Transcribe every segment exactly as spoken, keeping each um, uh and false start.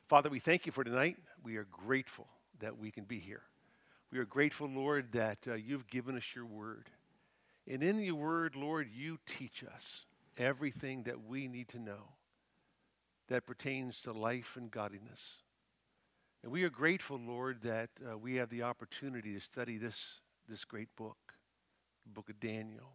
Father, we thank you for tonight. We are grateful that we can be here. We are grateful, Lord, that uh, you've given us your word. And in your word, Lord, you teach us everything that we need to know that pertains to life and godliness. And we are grateful, Lord, that uh, we have the opportunity to study this, this great book, the book of Daniel.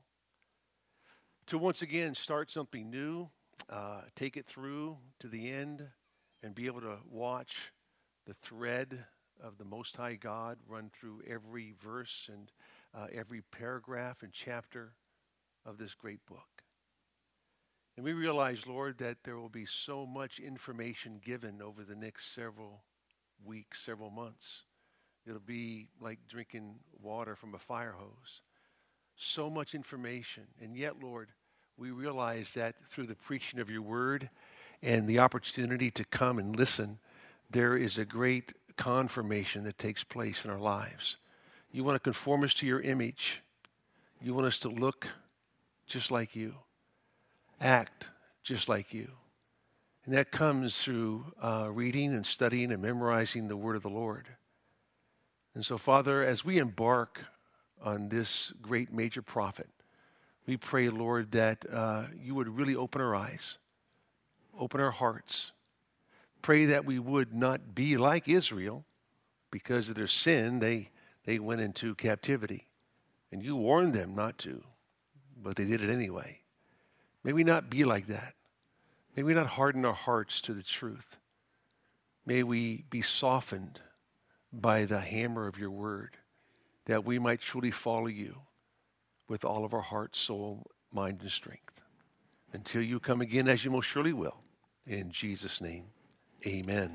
To once again start something new, uh, take it through to the end, and be able to watch the thread of the Most High God run through every verse and uh, every paragraph and chapter of this great book. And we realize, Lord, that there will be so much information given over the next several weeks, several months. It'll be like drinking water from a fire hose. So much information. And yet, Lord, we realize that through the preaching of your word and the opportunity to come and listen, there is a great confirmation that takes place in our lives. You want to conform us to your image. You want us to look just like you, act just like you. And that comes through uh, reading and studying and memorizing the word of the Lord. And so, Father, as we embark on this great major prophet, we pray, Lord, that uh, you would really open our eyes, open our hearts. Pray that we would not be like Israel. Because of their sin, they, they went into captivity. And you warned them not to, but they did it anyway. May we not be like that. May we not harden our hearts to the truth. May we be softened by the hammer of your word, that we might truly follow you with all of our heart, soul, mind, and strength. Until you come again, as you most surely will. In Jesus' name, amen.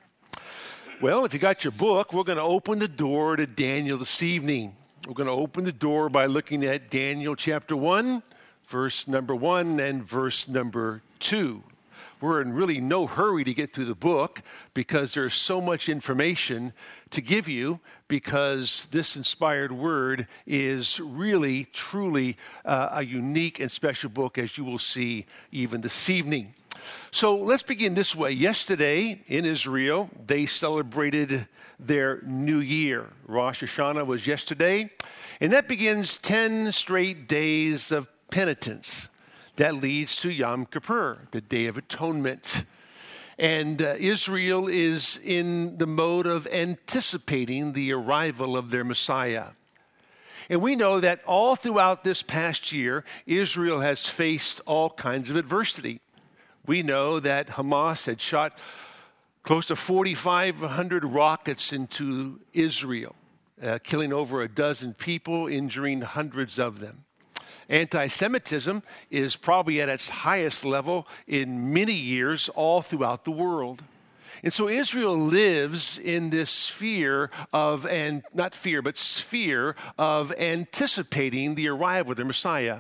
Well, if you got your book, we're going to open the door to Daniel this evening. We're going to open the door by looking at Daniel chapter one, verse number one and verse number two. We're in really no hurry to get through the book because there's so much information to give you, because this inspired word is really, truly uh, a unique and special book, as you will see even this evening. So let's begin this way. Yesterday in Israel, they celebrated their new year. Rosh Hashanah was yesterday, and that begins ten straight days of penitence. That leads to Yom Kippur, the Day of Atonement. And uh, Israel is in the mode of anticipating the arrival of their Messiah. And we know that all throughout this past year, Israel has faced all kinds of adversity. We know that Hamas had shot close to forty-five hundred rockets into Israel, uh, killing over a dozen people, injuring hundreds of them. Anti-Semitism is probably at its highest level in many years all throughout the world. And so Israel lives in this sphere of, and not fear, but sphere of anticipating the arrival of their Messiah.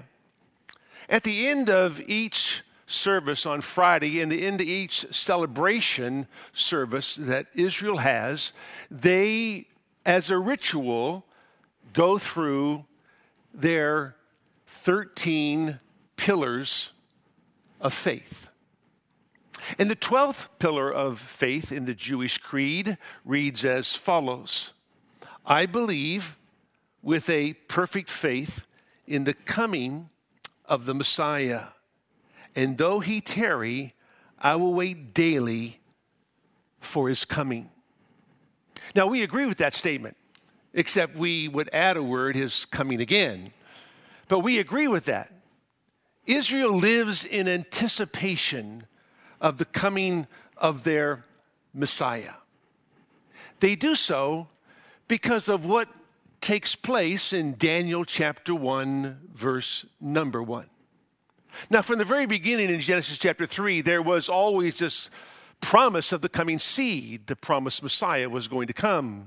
At the end of each service on Friday and the end of each celebration service that Israel has, they, as a ritual, go through their thirteen pillars of faith. And the twelfth pillar of faith in the Jewish creed reads as follows: I believe with a perfect faith in the coming of the Messiah. And though he tarry, I will wait daily for his coming. Now, we agree with that statement, except we would add a word, his coming again. But we agree with that. Israel lives in anticipation of the coming of their Messiah. They do so because of what takes place in Daniel chapter one, verse number one. Now, from the very beginning in Genesis chapter three, there was always this promise of the coming seed. The promised Messiah was going to come.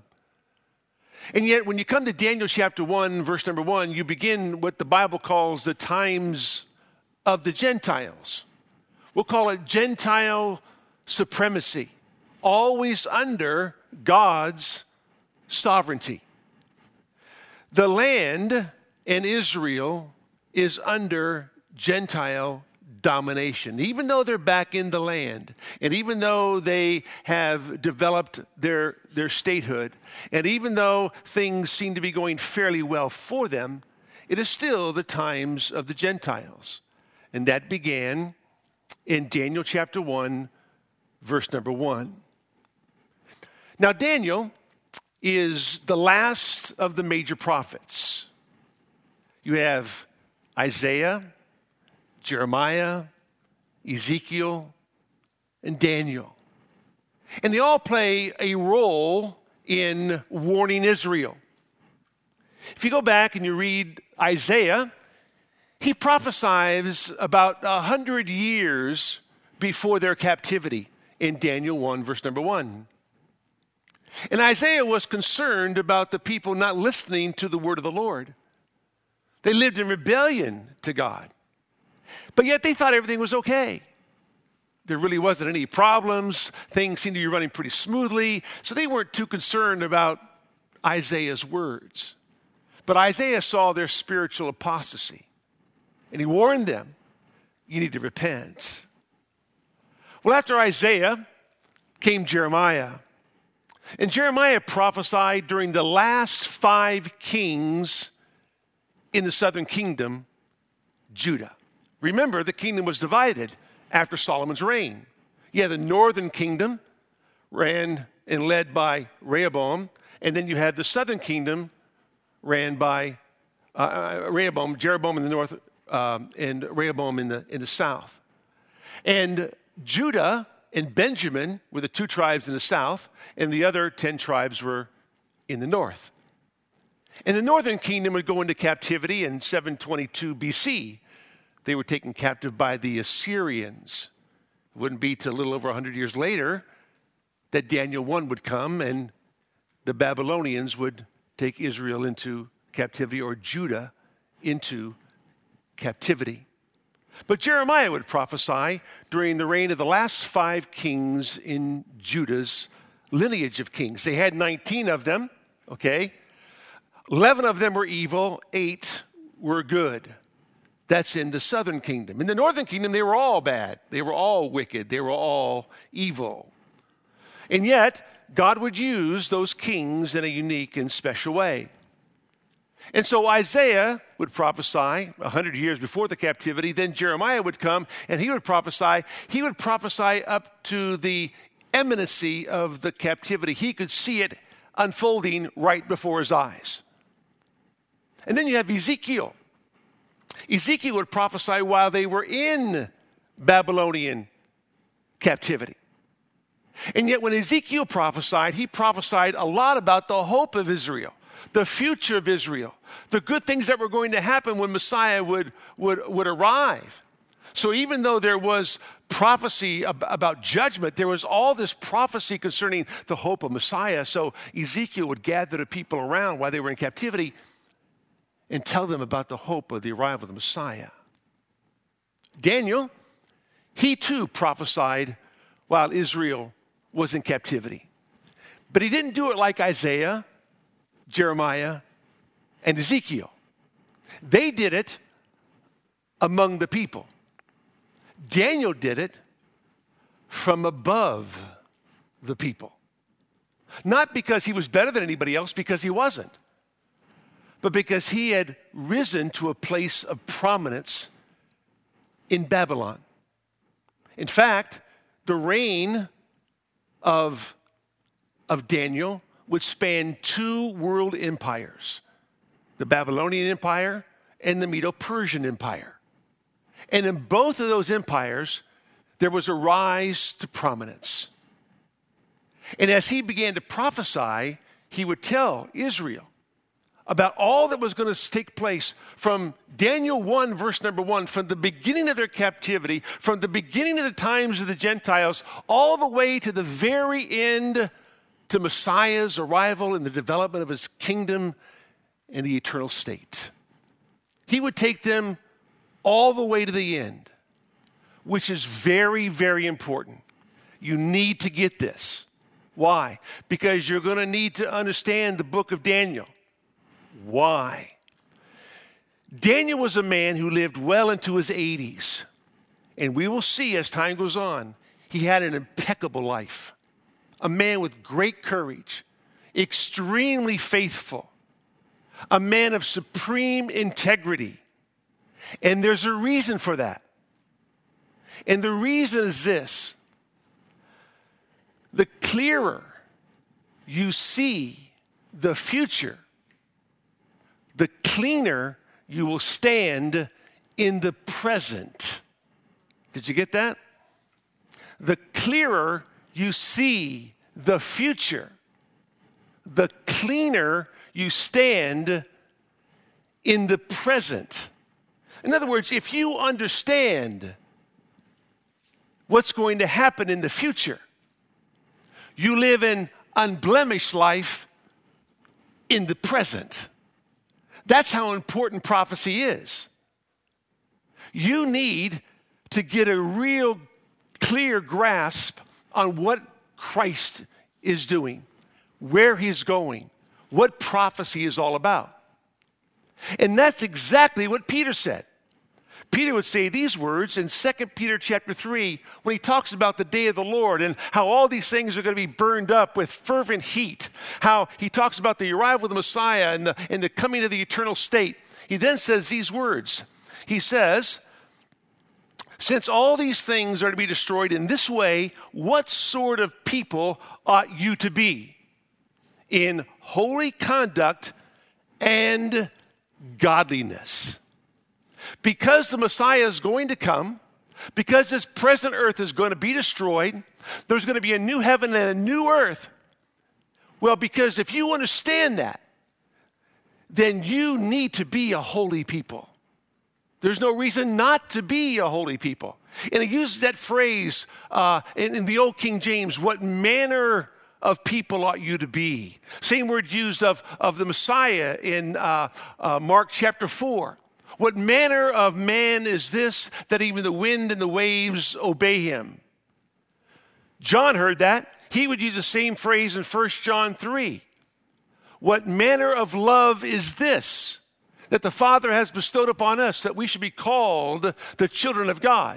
And yet, when you come to Daniel chapter one, verse number one, you begin what the Bible calls the times of the Gentiles. We'll call it Gentile supremacy, always under God's sovereignty. The land in Israel is under Gentile domination. Even though they're back in the land, and even though they have developed their, their statehood, and even though things seem to be going fairly well for them, it is still the times of the Gentiles. And that began in Daniel chapter one, verse number one. Now, Daniel is the last of the major prophets. You have Isaiah, Jeremiah, Ezekiel, and Daniel. And they all play a role in warning Israel. If you go back and you read Isaiah, he prophesies about a hundred years before their captivity in Daniel one, verse number one. And Isaiah was concerned about the people not listening to the word of the Lord. They lived in rebellion to God. But yet they thought everything was okay. There really wasn't any problems. Things seemed to be running pretty smoothly. So they weren't too concerned about Isaiah's words. But Isaiah saw their spiritual apostasy. And he warned them, you need to repent. Well, after Isaiah came Jeremiah. And Jeremiah prophesied during the last five kings in the southern kingdom, Judah. Remember, the kingdom was divided after Solomon's reign. You had the northern kingdom ran and led by Rehoboam, and then you had the southern kingdom ran by uh, Rehoboam, Jeroboam in the north, um, and Rehoboam in the in the south. And Judah and Benjamin were the two tribes in the south, and the other ten tribes were in the north. And the northern kingdom would go into captivity in seven twenty-two B C. They were taken captive by the Assyrians. It wouldn't be till a little over one hundred years later that Daniel one would come and the Babylonians would take Israel into captivity, or Judah into captivity. But Jeremiah would prophesy during the reign of the last five kings in Judah's lineage of kings. They had nineteen of them, okay? eleven of them were evil, eight were good. That's in the southern kingdom. In the northern kingdom, they were all bad. They were all wicked. They were all evil. And yet, God would use those kings in a unique and special way. And so Isaiah would prophesy a hundred years before the captivity. Then Jeremiah would come and he would prophesy. He would prophesy up to the imminency of the captivity. He could see it unfolding right before his eyes. And then you have Ezekiel. Ezekiel would prophesy while they were in Babylonian captivity. And yet when Ezekiel prophesied, he prophesied a lot about the hope of Israel, the future of Israel, the good things that were going to happen when Messiah would, would, would arrive. So even though there was prophecy ab- about judgment, there was all this prophecy concerning the hope of Messiah. So Ezekiel would gather the people around while they were in captivity and tell them about the hope of the arrival of the Messiah. Daniel, he too prophesied while Israel was in captivity. But he didn't do it like Isaiah, Jeremiah, and Ezekiel. They did it among the people. Daniel did it from above the people. Not because he was better than anybody else, because he wasn't, but because he had risen to a place of prominence in Babylon. In fact, the reign of, of Daniel would span two world empires, the Babylonian Empire and the Medo-Persian Empire. And in both of those empires, there was a rise to prominence. And as he began to prophesy, he would tell Israel about all that was going to take place from Daniel one, verse number one, from the beginning of their captivity, from the beginning of the times of the Gentiles, all the way to the very end, to Messiah's arrival and the development of his kingdom and the eternal state. He would take them all the way to the end, which is very, very important. You need to get this. Why? Because you're going to need to understand the book of Daniel. Why? Daniel was a man who lived well into his eighties. And we will see as time goes on, he had an impeccable life. A man with great courage, extremely faithful, a man of supreme integrity. And there's a reason for that. And the reason is this: the clearer you see the future, the cleaner you will stand in the present. Did you get that? The clearer you see the future, the cleaner you stand in the present. In other words, if you understand what's going to happen in the future, you live an unblemished life in the present. That's how important prophecy is. You need to get a real clear grasp on what Christ is doing, where he's going, what prophecy is all about. And that's exactly what Peter said. Peter would say these words in Second Peter chapter three when he talks about the day of the Lord and how all these things are going to be burned up with fervent heat, how he talks about the arrival of the Messiah and the, and the coming of the eternal state. He then says these words. He says, since all these things are to be destroyed in this way, what sort of people ought you to be? In holy conduct and godliness. Because the Messiah is going to come, because this present earth is going to be destroyed, there's going to be a new heaven and a new earth. Well, because if you understand that, then you need to be a holy people. There's no reason not to be a holy people. And he uses that phrase uh, in, in the old King James, what manner of people ought you to be. Same word used of, of the Messiah in uh, uh, Mark chapter four. What manner of man is this that even the wind and the waves obey him? John heard that. He would use the same phrase in First John three. What manner of love is this that the Father has bestowed upon us, that we should be called the children of God?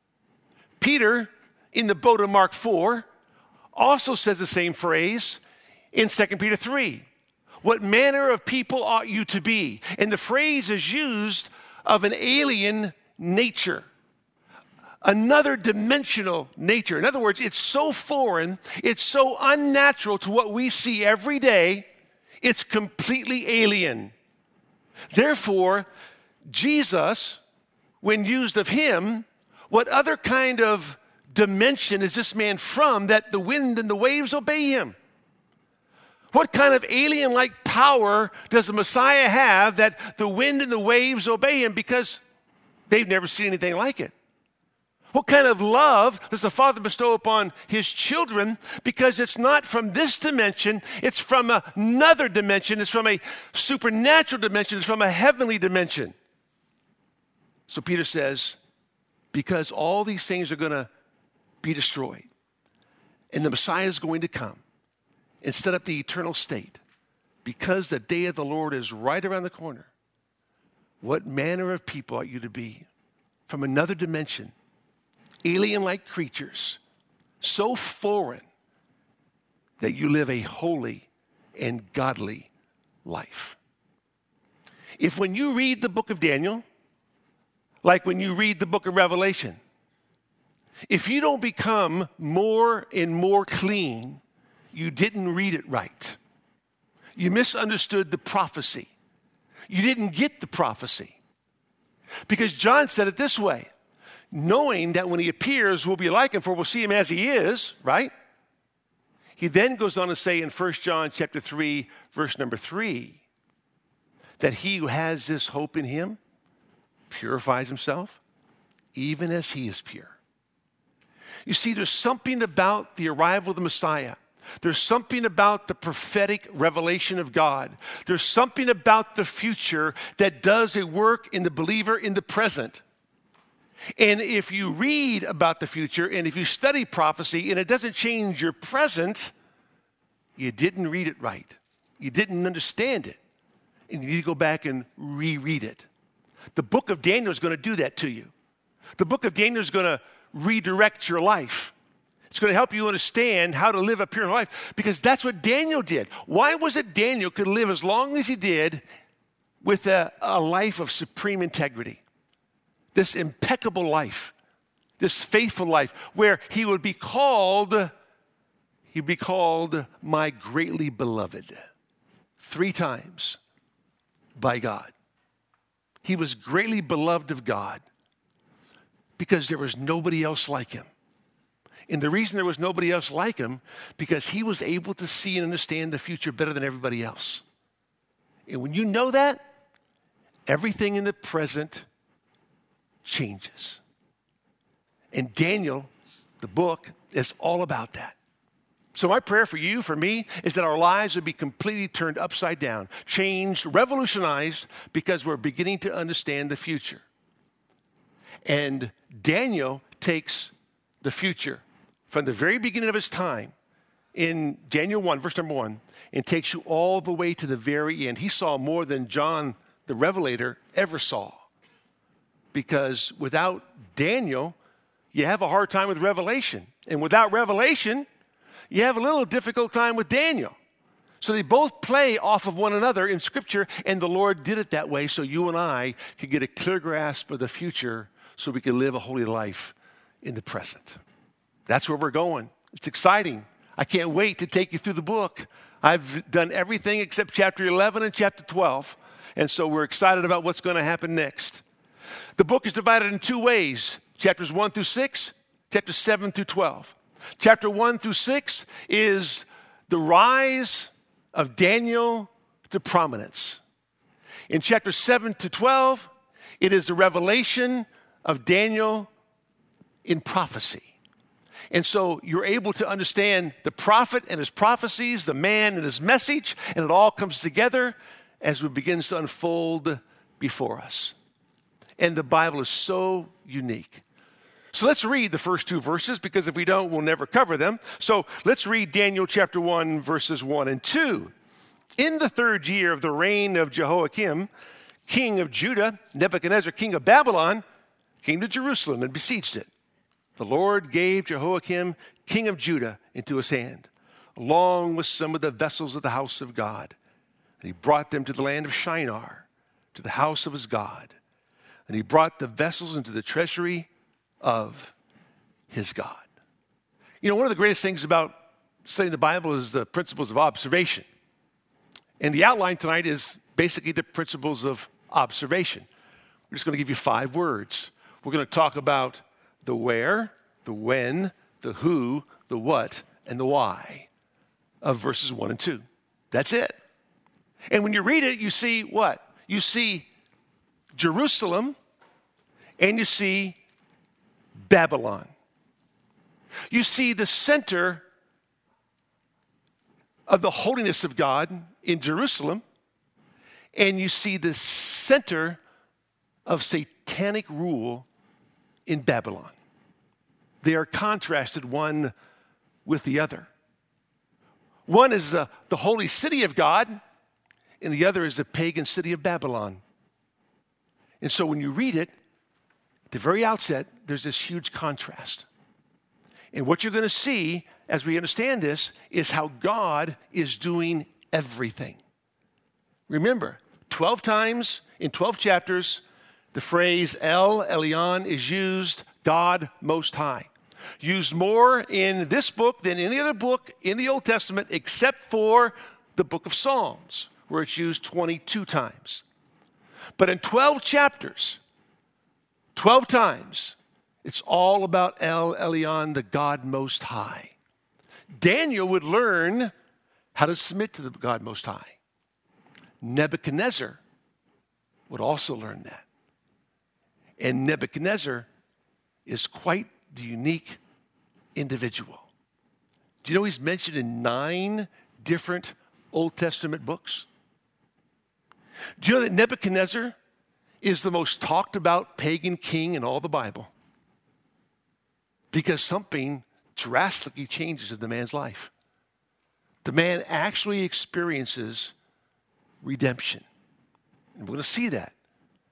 Peter, in the boat of Mark four, also says the same phrase in Second Peter three. What manner of people ought you to be? And the phrase is used of an alien nature, another dimensional nature. In other words, it's so foreign, it's so unnatural to what we see every day, it's completely alien. Therefore, Jesus, when used of him, what other kind of dimension is this man from that the wind and the waves obey him? What kind of alien-like power does the Messiah have that the wind and the waves obey him because they've never seen anything like it? What kind of love does the Father bestow upon his children because it's not from this dimension, it's from another dimension, it's from a supernatural dimension, it's from a heavenly dimension. So Peter says, because all these things are going to be destroyed and the Messiah is going to come and set up the eternal state, because the day of the Lord is right around the corner, what manner of people ought you to be? From another dimension, alien-like creatures, so foreign that you live a holy and godly life. If when you read the book of Daniel, like when you read the book of Revelation, if you don't become more and more clean, you didn't read it right. You misunderstood the prophecy. You didn't get the prophecy. Because John said it this way, knowing that when he appears, we'll be like him, for we'll see him as he is, right? He then goes on to say in First John chapter three, verse number three, that he who has this hope in him purifies himself, even as he is pure. You see, there's something about the arrival of the Messiah. There's something about the prophetic revelation of God. There's something about the future that does a work in the believer in the present. And if you read about the future and if you study prophecy and it doesn't change your present, you didn't read it right. You didn't understand it. And you need to go back and reread it. The book of Daniel is going to do that to you. The book of Daniel is going to redirect your life. It's going to help you understand how to live up here in life, because that's what Daniel did. Why was it Daniel could live as long as he did with a, a life of supreme integrity? This impeccable life, this faithful life, where he would be called, he'd be called my greatly beloved three times by God. He was greatly beloved of God because there was nobody else like him. And the reason there was nobody else like him, because he was able to see and understand the future better than everybody else. And when you know that, everything in the present changes. And Daniel, the book, is all about that. So my prayer for you, for me, is that our lives would be completely turned upside down, changed, revolutionized, because we're beginning to understand the future. And Daniel takes the future from the very beginning of his time in Daniel one, verse number one, and takes you all the way to the very end. He saw more than John the Revelator ever saw. Because without Daniel, you have a hard time with Revelation. And without Revelation, you have a little difficult time with Daniel. So they both play off of one another in Scripture, and the Lord did it that way so you and I could get a clear grasp of the future so we can live a holy life in the present. That's where we're going. It's exciting. I can't wait to take you through the book. I've done everything except chapter eleven and chapter twelve, and so we're excited about what's going to happen next. The book is divided in two ways, chapters one through six, chapters seven through twelve. Chapter one through six is the rise of Daniel to prominence. In chapter seven to twelve, it is the revelation of Daniel in prophecy. And so you're able to understand the prophet and his prophecies, the man and his message, and it all comes together as it begins to unfold before us. And the Bible is so unique. So let's read the first two verses, because if we don't, we'll never cover them. So let's read Daniel chapter one, verses one and two. In the third year of the reign of Jehoiakim, king of Judah, Nebuchadnezzar, king of Babylon, came to Jerusalem and besieged it. The Lord gave Jehoiakim, king of Judah, into his hand, along with some of the vessels of the house of God. And he brought them to the land of Shinar, to the house of his God. And he brought the vessels into the treasury of his God. You know, one of the greatest things about studying the Bible is the principles of observation. And the outline tonight is basically the principles of observation. We're just going to give you five words. We're going to talk about the where, the when, the who, the what, and the why of verses one and two. That's it. And when you read it, you see what? You see Jerusalem and you see Babylon. You see the center of the holiness of God in Jerusalem, and you see the center of satanic rule in Babylon. They are contrasted one with the other. One is the, the holy city of God, and the other is the pagan city of Babylon. And so when you read it, at the very outset, there's this huge contrast. And what you're going to see as we understand this is how God is doing everything. Remember, twelve times in twelve chapters, the phrase El Elyon is used, God Most High. Used more in this book than any other book in the Old Testament except for the book of Psalms, where it's used twenty-two times. But in twelve chapters, twelve times, it's all about El Elyon, the God Most High. Daniel would learn how to submit to the God Most High. Nebuchadnezzar would also learn that. And Nebuchadnezzar is quite the unique individual. Do you know he's mentioned in nine different Old Testament books? Do you know that Nebuchadnezzar is the most talked about pagan king in all the Bible? Because something drastically changes in the man's life. The man actually experiences redemption. And we're going to see that.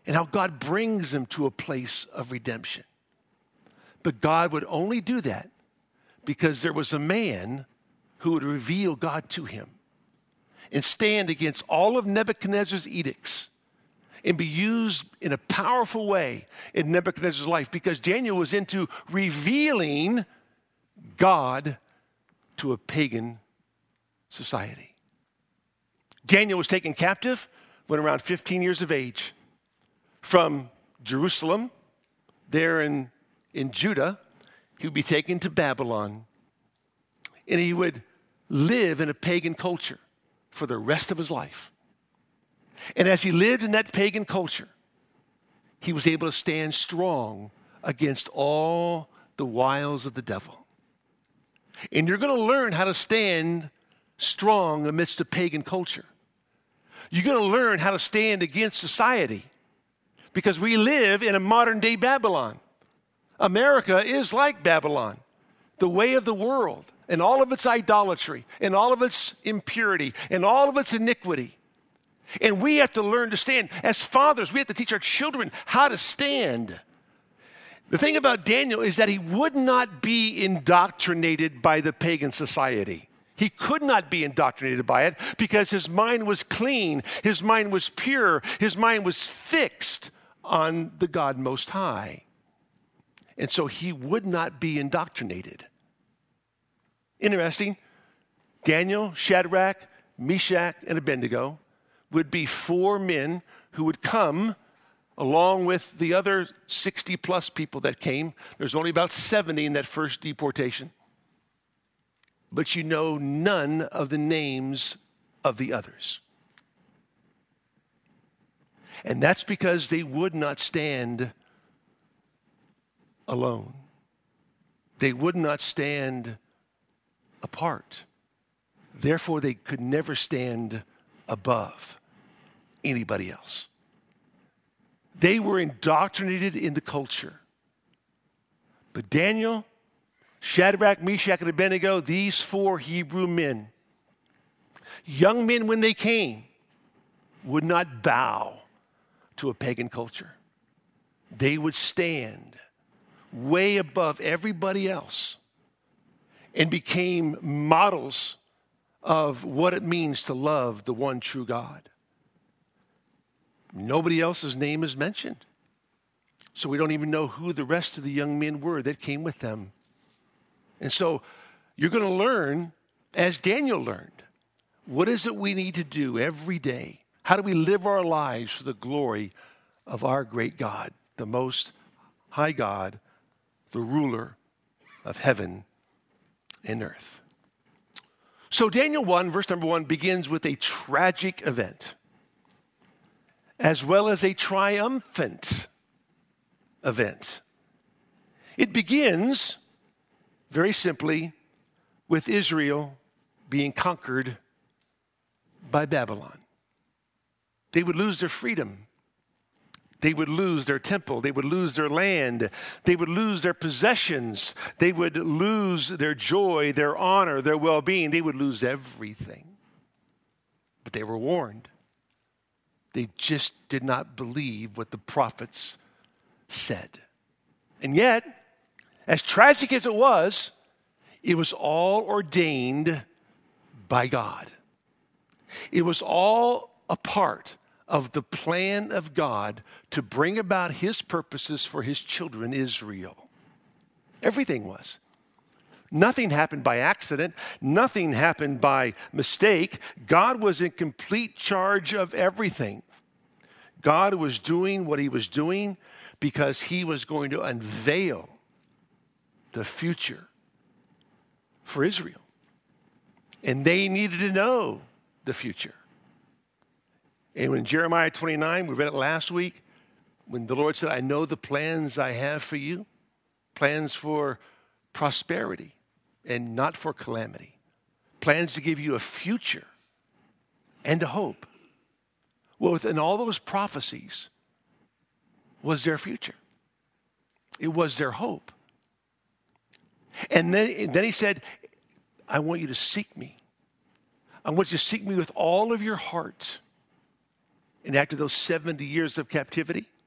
and how God brings them to a place of redemption. But God would only do that because there was a man who would reveal God to him and stand against all of Nebuchadnezzar's edicts and be used in a powerful way in Nebuchadnezzar's life, because Daniel was into revealing God to a pagan society. Daniel was taken captive when around fifteen years of age from Jerusalem, there in, in Judah. He would be taken to Babylon, and he would live in a pagan culture for the rest of his life. And as he lived in that pagan culture, he was able to stand strong against all the wiles of the devil. And you're going to learn how to stand strong amidst a pagan culture. You're going to learn how to stand against society, because we live in a modern day Babylon. America is like Babylon, the way of the world, and all of its idolatry, and all of its impurity, and all of its iniquity. And we have to learn to stand. As fathers, we have to teach our children how to stand. The thing about Daniel is that he would not be indoctrinated by the pagan society. He could not be indoctrinated by it because his mind was clean, his mind was pure, his mind was fixed on the God Most High. And so he would not be indoctrinated. Interesting, Daniel, Shadrach, Meshach, and Abednego would be four men who would come along with the other sixty plus people that came. There's only about seventy in that first deportation. But you know none of the names of the others. And that's because they would not stand alone. They would not stand apart. Therefore, they could never stand above anybody else. They were indoctrinated in the culture. But Daniel, Shadrach, Meshach, and Abednego, these four Hebrew men, young men when they came, would not bow to a pagan culture. They would stand way above everybody else and became models of what it means to love the one true God. Nobody else's name is mentioned. So we don't even know who the rest of the young men were that came with them. And so you're going to learn, as Daniel learned, what is it we need to do every day? How do we live our lives for the glory of our great God, the Most High God, the ruler of heaven and earth? So Daniel one, verse number one, begins with a tragic event, as well as a triumphant event. It begins, very simply, with Israel being conquered by Babylon. They would lose their freedom. They would lose their temple. They would lose their land. They would lose their possessions. They would lose their joy, their honor, their well-being. They would lose everything. But they were warned. They just did not believe what the prophets said. And yet, as tragic as it was, it was all ordained by God. It was all a part of the plan of God to bring about his purposes for his children, Israel. Everything was. Nothing happened by accident. Nothing happened by mistake. God was in complete charge of everything. God was doing what he was doing because he was going to unveil the future for Israel. And they needed to know the future. And when Jeremiah twenty-nine, we read it last week, when the Lord said, I know the plans I have for you, plans for prosperity and not for calamity, plans to give you a future and a hope. Well, within all those prophecies was their future. It was their hope. And then, and then he said, I want you to seek me. I want you to seek me with all of your heart. And after those seventy years of captivity,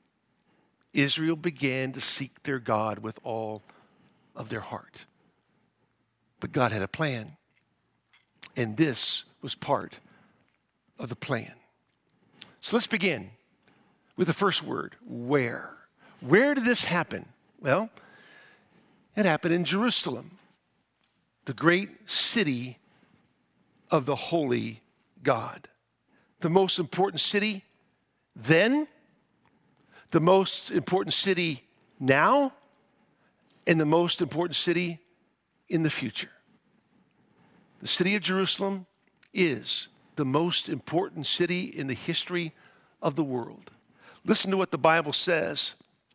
Israel began to seek their God with all of their heart. But God had a plan, and this was part of the plan. So let's begin with the first word, where. Where did this happen? Well, it happened in Jerusalem, the great city of the holy God. The most important city then, the most important city now, and the most important city in the future. The city of Jerusalem is the most important city in the history of the world. Listen to what the Bible says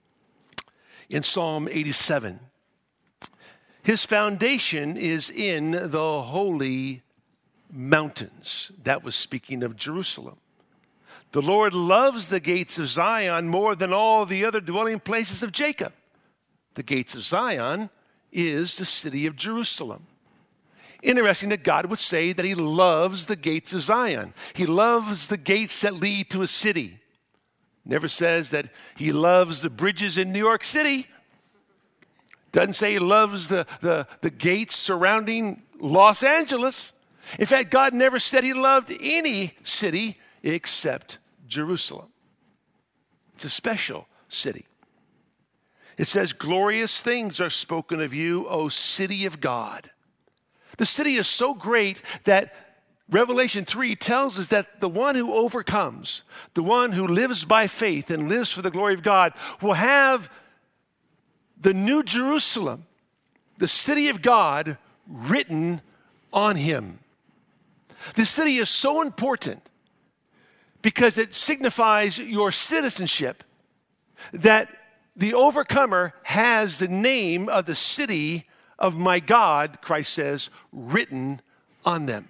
in Psalm eighty-seven. His foundation is in the holy mountains. That was speaking of Jerusalem. The Lord loves the gates of Zion more than all the other dwelling places of Jacob. The gates of Zion is the city of Jerusalem. Interesting that God would say that he loves the gates of Zion. He loves the gates that lead to a city. Never says that he loves the bridges in New York City. Doesn't say he loves the, the, the gates surrounding Los Angeles. In fact, God never said he loved any city except Jerusalem. It's a special city. It says, glorious things are spoken of you, O city of God. The city is so great that Revelation three tells us that the one who overcomes, the one who lives by faith and lives for the glory of God, will have the New Jerusalem, the city of God, written on him. This city is so important because it signifies your citizenship, that the overcomer has the name of the city of my God, Christ says, written on them.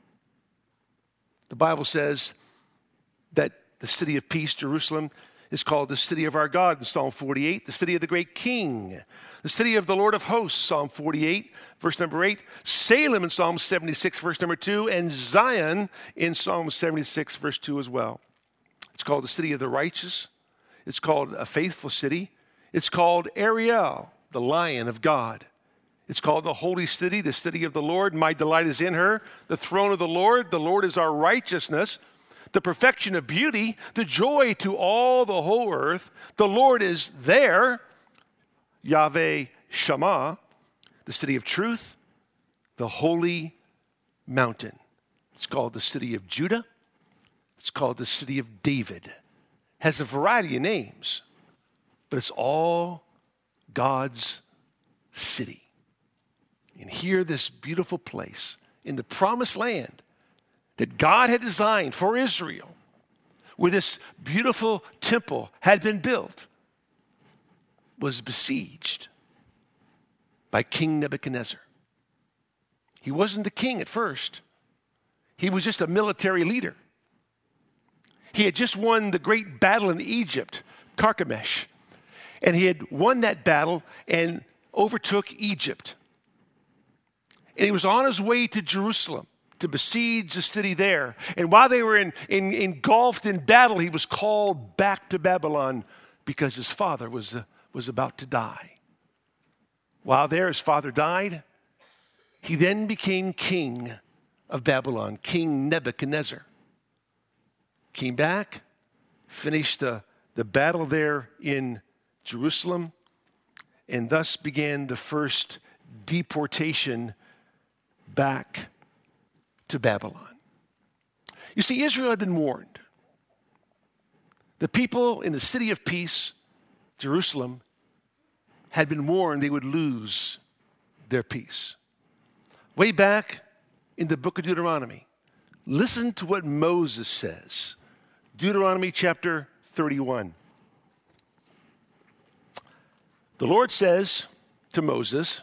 The Bible says that the city of peace, Jerusalem, is called the city of our God in Psalm forty-eight, the city of the great King, the city of the Lord of hosts, Psalm forty-eight, verse number eight, Salem in Psalm seventy-six, verse number two, and Zion in Psalm seventy-six, verse two as well. It's called the city of the righteous. It's called a faithful city. It's called Ariel, the Lion of God. It's called the holy city, the city of the Lord. My delight is in her. The throne of the Lord. The Lord is our righteousness. The perfection of beauty. The joy to all the whole earth. The Lord is there. Yahweh Shammah. The city of truth. The holy mountain. It's called the city of Judah. It's called the city of David. It has a variety of names, but it's all God's city. And here, this beautiful place in the promised land that God had designed for Israel, where this beautiful temple had been built, was besieged by King Nebuchadnezzar. He wasn't the king at first. He was just a military leader. He had just won the great battle in Egypt, Carchemish, and he had won that battle and overtook Egypt. And he was on his way to Jerusalem to besiege the city there. And while they were in, in, engulfed in battle, he was called back to Babylon because his father was, uh, was about to die. While there, his father died. He then became king of Babylon, King Nebuchadnezzar. Came back, finished the, the battle there in Jerusalem, and thus began the first deportation back to Babylon. You see, Israel had been warned. The people in the city of peace, Jerusalem, had been warned they would lose their peace. Way back in the book of Deuteronomy, listen to what Moses says. Deuteronomy chapter thirty-one. The Lord says to Moses,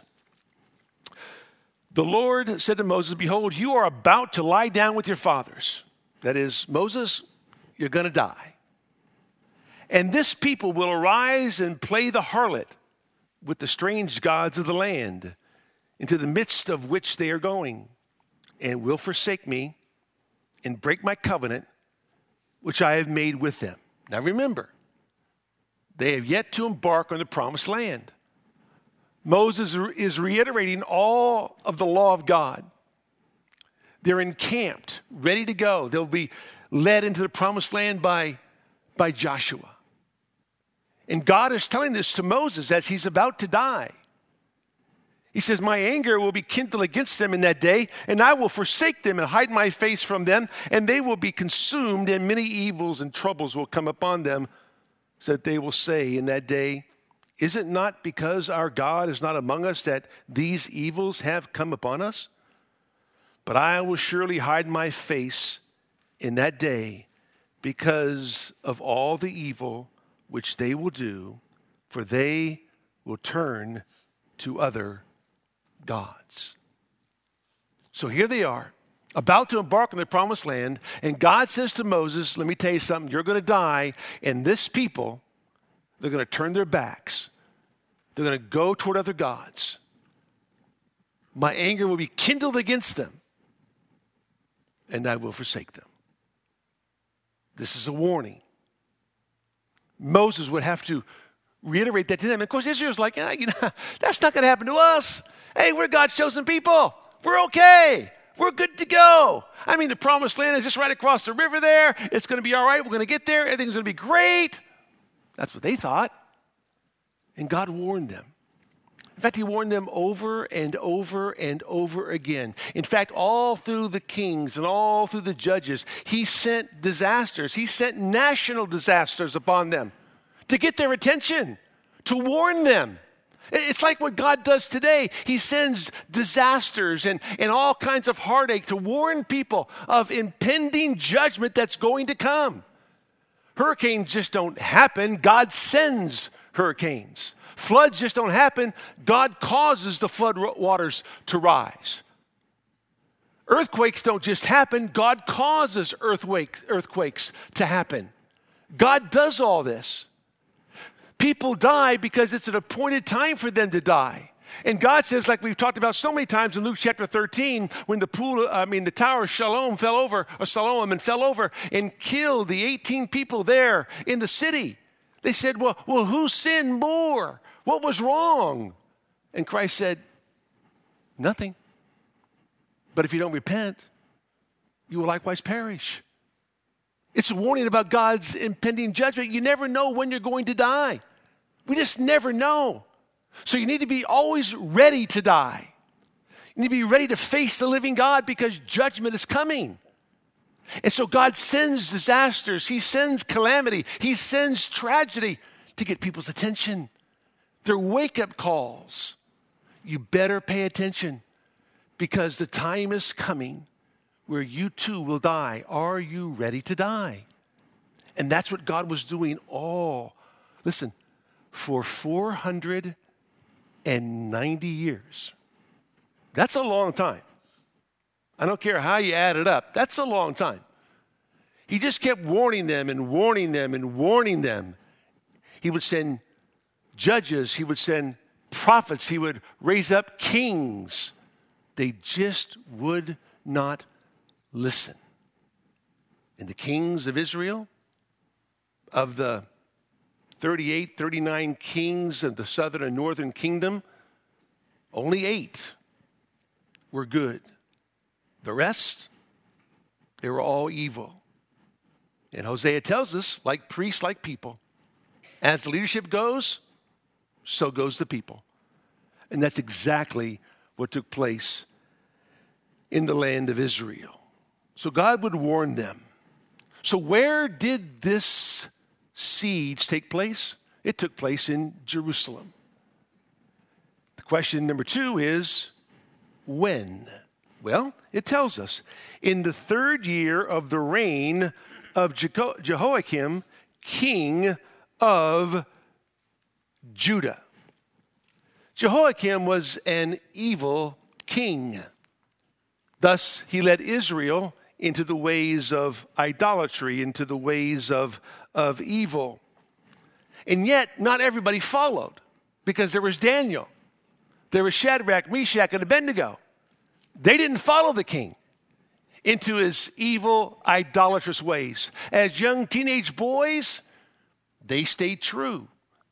the Lord said to Moses, behold, you are about to lie down with your fathers. That is, Moses, you're going to die. And this people will arise and play the harlot with the strange gods of the land, into the midst of which they are going, and will forsake me and break my covenant, which I have made with them. Now remember, They have yet to embark on the promised land. Moses is reiterating all of the law of God. They're encamped, ready to go. They'll be led into the promised land by, by Joshua. And God is telling this to Moses as he's about to die. He says, my anger will be kindled against them in that day, and I will forsake them and hide my face from them, and they will be consumed, and many evils and troubles will come upon them, so that they will say in that day, is it not because our God is not among us that these evils have come upon us? But I will surely hide my face in that day because of all the evil which they will do, for they will turn to other gods. So here they are, about to embark on the promised land, and God says to Moses, let me tell you something, you're going to die, and this people, they're going to turn their backs. They're going to go toward other gods. My anger will be kindled against them, and I will forsake them. This is a warning. Moses would have to reiterate that to them. And of course, Israel's like, ah, you know, that's not going to happen to us. Hey, we're God's chosen people. We're okay. We're good to go. I mean, the promised land is just right across the river there. It's going to be all right. We're going to get there. Everything's going to be great. That's what they thought. And God warned them. In fact, he warned them over and over and over again. In fact, all through the kings and all through the judges, he sent disasters. He sent national disasters upon them to get their attention, to warn them. It's like what God does today. He sends disasters and, and all kinds of heartache to warn people of impending judgment that's going to come. Hurricanes just don't happen. God sends hurricanes. Floods just don't happen. God causes the flood waters to rise. Earthquakes don't just happen. God causes earthquakes, earthquakes to happen. God does all this. People die because it's an appointed time for them to die. And God says, like we've talked about so many times in Luke chapter thirteen, when the pool, I mean, the tower of Shalom fell over, or Siloam, and fell over and killed the eighteen people there in the city. They said, well, well, who sinned more? What was wrong? And Christ said, nothing. But if you don't repent, you will likewise perish. It's a warning about God's impending judgment. You never know when you're going to die. We just never know. So you need to be always ready to die. You need to be ready to face the living God because judgment is coming. And so God sends disasters. He sends calamity. He sends tragedy to get people's attention. They're wake-up calls. You better pay attention because the time is coming where you too will die. Are you ready to die? And that's what God was doing all, listen, for four hundred ninety years. That's a long time. I don't care how you add it up. That's a long time. He just kept warning them and warning them and warning them. He would send judges. He would send prophets. He would raise up kings. They just would not listen. And the kings of Israel, of the thirty-eight, thirty-nine kings of the southern and northern kingdom, only eight were good. The rest, they were all evil. And Hosea tells us, like priests, like people, as the leadership goes, so goes the people. And that's exactly what took place in the land of Israel. So God would warn them. So where did this siege take place? It took place in Jerusalem. The question number two is, when? Well, it tells us, in the third year of the reign of Jeho- Jehoiakim, king of Judah. Jehoiakim was an evil king. Thus, he led Israel into the ways of idolatry, into the ways of, of evil. And yet, not everybody followed, because there was Daniel. There was Shadrach, Meshach, and Abednego. They didn't follow the king into his evil, idolatrous ways. As young teenage boys, they stayed true.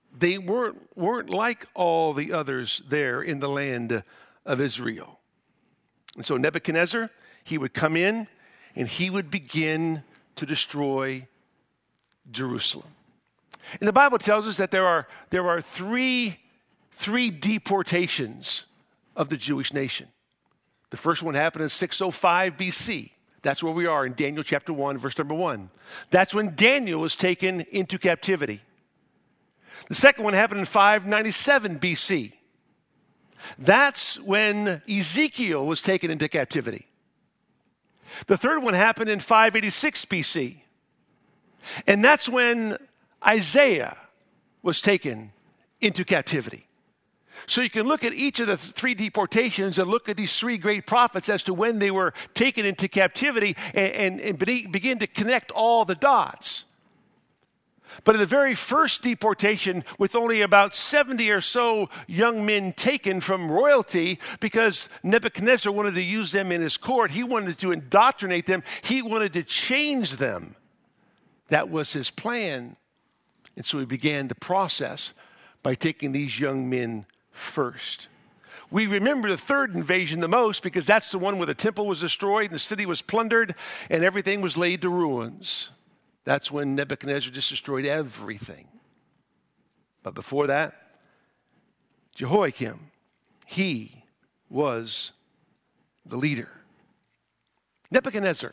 They weren't, weren't like all the others there in the land of Israel. And so Nebuchadnezzar, he would come in and he would begin to destroy Jerusalem. And the Bible tells us that there are, there are three, three deportations of the Jewish nation. The first one happened in six oh five B C. That's where we are in Daniel chapter one, verse number one. That's when Daniel was taken into captivity. The second one happened in five ninety-seven B C. That's when Ezekiel was taken into captivity. The third one happened in five eighty-six B C. And that's when Isaiah was taken into captivity. So you can look at each of the three deportations and look at these three great prophets as to when they were taken into captivity and, and, and begin to connect all the dots. But in the very first deportation, with only about seventy or so young men taken from royalty, because Nebuchadnezzar wanted to use them in his court, he wanted to indoctrinate them, he wanted to change them. That was his plan. And so he began the process by taking these young men first. We remember the third invasion the most because that's the one where the temple was destroyed and the city was plundered and everything was laid to ruins. That's when Nebuchadnezzar just destroyed everything. But before that, Jehoiakim, he was the leader. Nebuchadnezzar,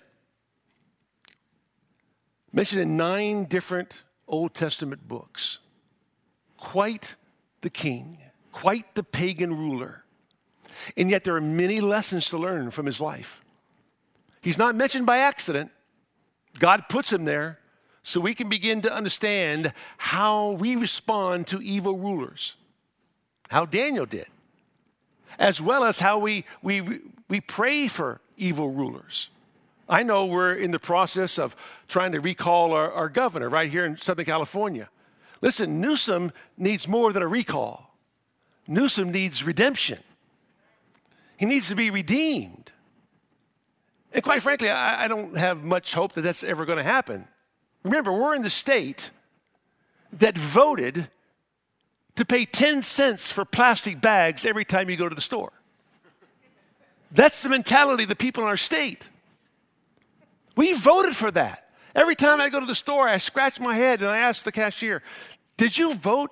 mentioned in nine different Old Testament books, quite the king, quite the pagan ruler. And yet there are many lessons to learn from his life. He's not mentioned by accident. God puts him there so we can begin to understand how we respond to evil rulers, how Daniel did, as well as how we, we, we pray for evil rulers. I know we're in the process of trying to recall our, our governor right here in Southern California. Listen, Newsom needs more than a recall. Newsom needs redemption. He needs to be redeemed. And quite frankly, I, I don't have much hope that that's ever going to happen. Remember, we're in the state that voted to pay ten cents for plastic bags every time you go to the store. That's the mentality of the people in our state. We voted for that. Every time I go to the store, I scratch my head and I ask the cashier, did you vote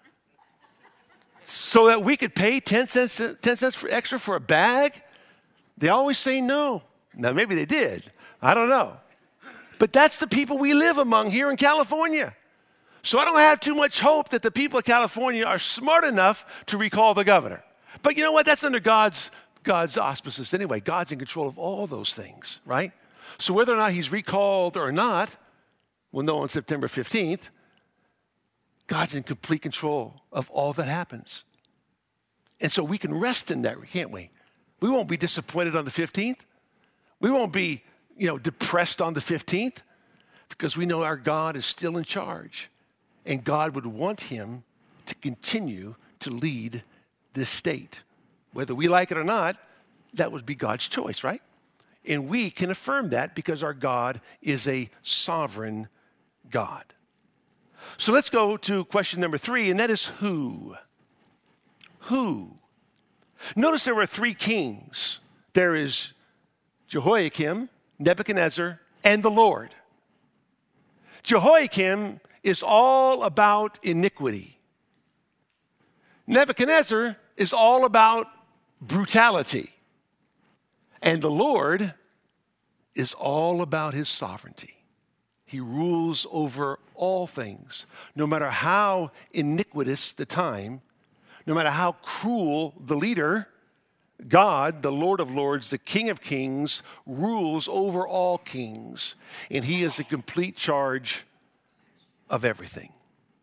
so that we could pay ten cents, ten cents for extra for a bag? They always say no. Now, maybe they did. I don't know. But that's the people we live among here in California. So I don't have too much hope that the people of California are smart enough to recall the governor. But you know what? That's under God's, God's auspices anyway. God's in control of all those things, right? So whether or not he's recalled or not, we'll know on September fifteenth, God's in complete control of all that happens. And so we can rest in that, can't we? We won't be disappointed on the fifteenth. We won't be, you know, depressed on the fifteenth because we know our God is still in charge. And God would want him to continue to lead this state. Whether we like it or not, that would be God's choice, right? And we can affirm that because our God is a sovereign God. So let's go to question number three, and that is who? Who? Notice there were three kings. There is Jehoiakim, Nebuchadnezzar, and the Lord. Jehoiakim is all about iniquity. Nebuchadnezzar is all about brutality. And the Lord is all about his sovereignty. He rules over all things, no matter how iniquitous the time, no matter how cruel the leader. God, the Lord of Lords, the King of Kings, rules over all kings, and he is in complete charge of everything.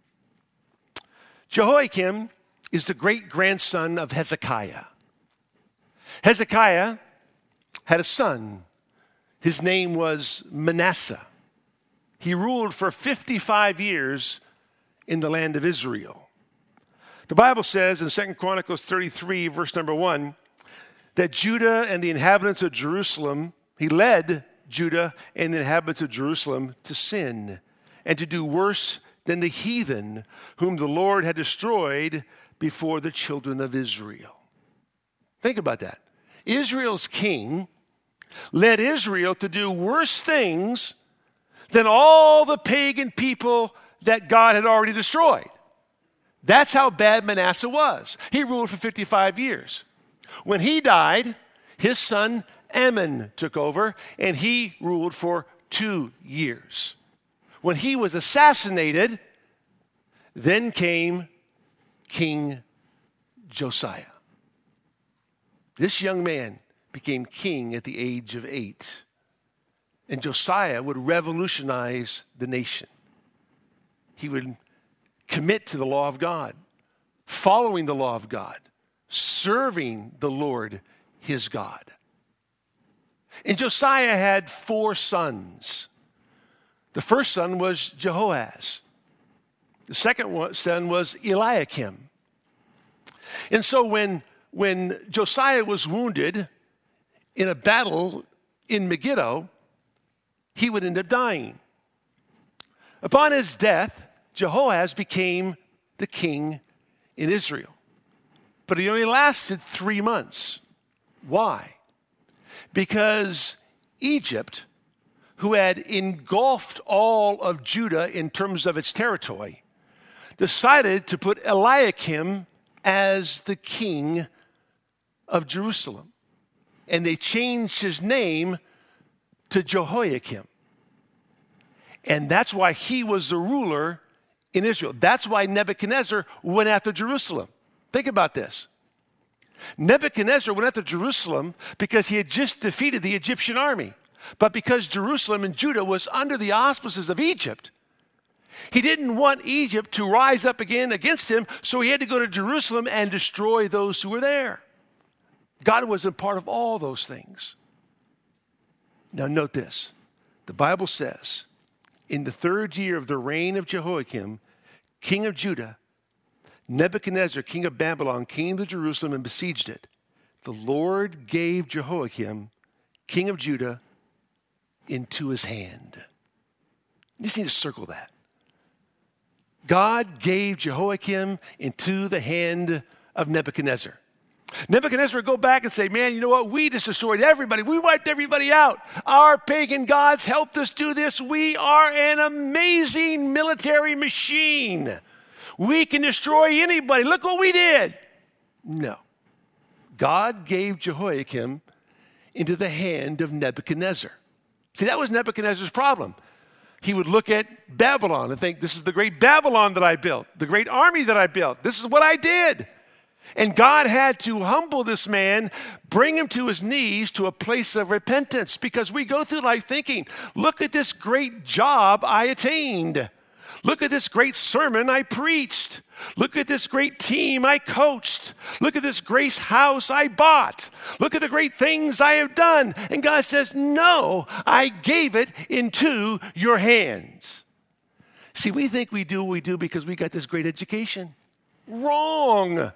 Jehoiakim is the great-grandson of Hezekiah. Hezekiah had a son. His name was Manasseh. He ruled for fifty-five years in the land of Israel. The Bible says in Second Chronicles thirty-three, verse number one, that Judah and the inhabitants of Jerusalem, he led Judah and the inhabitants of Jerusalem to sin and to do worse than the heathen whom the Lord had destroyed before the children of Israel. Think about that. Israel's king led Israel to do worse things than all the pagan people that God had already destroyed. That's how bad Manasseh was. He ruled for fifty-five years. When he died, his son Amon took over, and he ruled for two years. When he was assassinated, then came King Josiah. This young man became king at the age of eight. And Josiah would revolutionize the nation. He would commit to the law of God, following the law of God, serving the Lord his God. And Josiah had four sons. The first son was Jehoahaz. The second son was Eliakim. And so when, when Josiah was wounded in a battle in Megiddo, he would end up dying. Upon his death, Jehoahaz became the king in Israel. But he only lasted three months. Why? Because Egypt, who had engulfed all of Judah in terms of its territory, decided to put Eliakim as the king of Jerusalem. And they changed his name to Jehoiakim. And that's why he was the ruler in Israel. That's why Nebuchadnezzar went after Jerusalem. Think about this. Nebuchadnezzar went after Jerusalem because he had just defeated the Egyptian army. But because Jerusalem and Judah was under the auspices of Egypt, he didn't want Egypt to rise up again against him, so he had to go to Jerusalem and destroy those who were there. God was a part of all those things. Now note this. The Bible says, in the third year of the reign of Jehoiakim, king of Judah, Nebuchadnezzar, king of Babylon, came to Jerusalem and besieged it. The Lord gave Jehoiakim, king of Judah, into his hand. You just need to circle that. God gave Jehoiakim into the hand of Nebuchadnezzar. Nebuchadnezzar would go back and say, man, you know what? We just destroyed everybody. We wiped everybody out. Our pagan gods helped us do this. We are an amazing military machine. We can destroy anybody. Look what we did. No. God gave Jehoiakim into the hand of Nebuchadnezzar. See, that was Nebuchadnezzar's problem. He would look at Babylon and think, this is the great Babylon that I built, the great army that I built. This is what I did. And God had to humble this man, bring him to his knees to a place of repentance, because we go through life thinking, look at this great job I attained. Look at this great sermon I preached. Look at this great team I coached. Look at this great house I bought. Look at the great things I have done. And God says, no, I gave it into your hands. See, we think we do what we do because we got this great education. Wrong.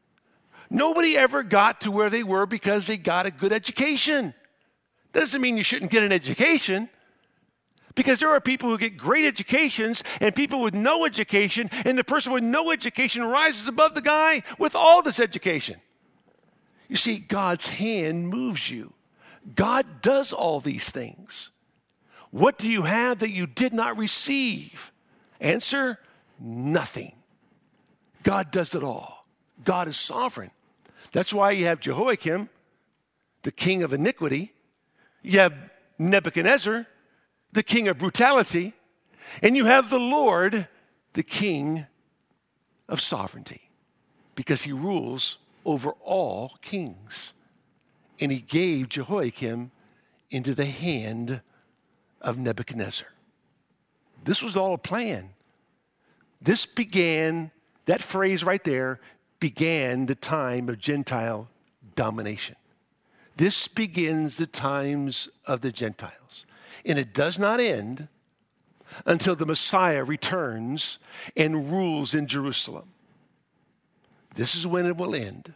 Nobody ever got to where they were because they got a good education. That doesn't mean you shouldn't get an education. Because there are people who get great educations and people with no education, and the person with no education rises above the guy with all this education. You see, God's hand moves you. God does all these things. What do you have that you did not receive? Answer, nothing. God does it all. God is sovereign. That's why you have Jehoiakim, the king of iniquity. You have Nebuchadnezzar, the king of brutality. And you have the Lord, the king of sovereignty, because he rules over all kings. And he gave Jehoiakim into the hand of Nebuchadnezzar. This was all a plan. This began, that phrase right there, began the time of Gentile domination. This begins the times of the Gentiles. And it does not end until the Messiah returns and rules in Jerusalem. This is when it will end.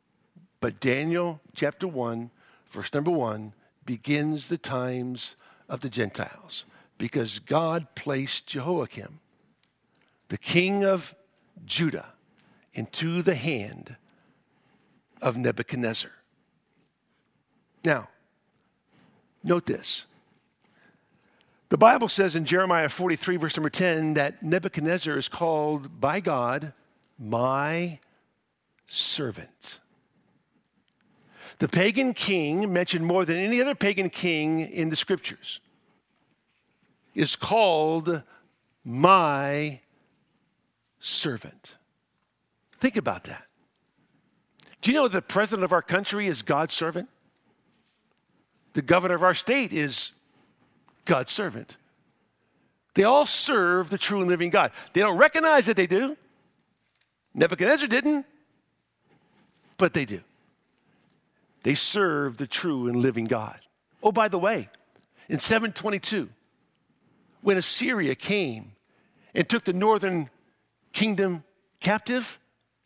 But Daniel chapter one, verse number one, begins the times of the Gentiles, because God placed Jehoiakim the king of Judah, into the hand of Nebuchadnezzar. Now, note this. The Bible says in Jeremiah forty-three, verse number ten, that Nebuchadnezzar is called by God, my servant. The pagan king, mentioned more than any other pagan king in the scriptures, is called my servant. Think about that. Do you know the president of our country is God's servant? The governor of our state is God's servant. They all serve the true and living God. They don't recognize that they do. Nebuchadnezzar didn't, but they do. They serve the true and living God. Oh, by the way, in seven twenty-two, when Assyria came and took the northern kingdom captive,